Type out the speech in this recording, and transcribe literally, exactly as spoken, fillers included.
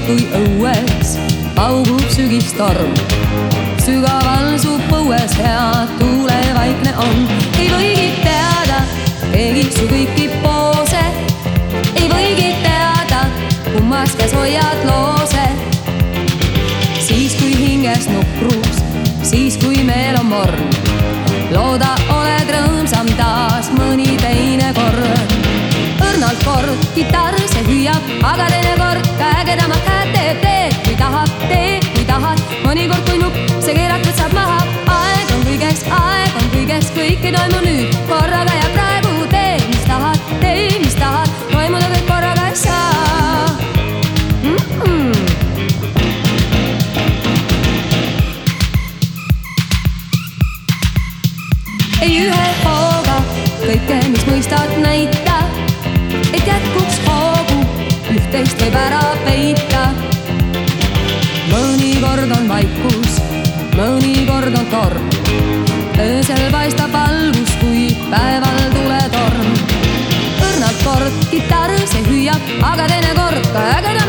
kui õues paugub sügistorm. Sügaval su põues hea tuule vaikne on. Ei võigi teada, keegi su kõiki poose. Ei võigi teada, kummas käes hoiad loose. Siis kui hinges nukrus, siis kui meel on morn. Looda oled rõõmsam taas mõni teine kord. Õrnalt kord kitarr see hüüab, aga teine kord käegedama käed teeb teed. Kui tahad, tee, kui tahad, mõnikord kui nupp, see keeratud saab maha. Aeg on kõigeks, aeg on kõigeks, kõik ei toimu nüüd korraga ja praegu tee, mis tahad, tee, mis tahad, toimuda kõik korraga ei saa. Mm-mm. Ei ühe hooga kõike, mis mõistad näita, et jätkuks hoogu, üht-teist võib ära peita. Mõnikord on vaikus, mõnikord on torm. Öösel paistab valgus, kui päeval tuletorm. Õrnalt kord kitarr see hüüab, aga teine kord ka ägedam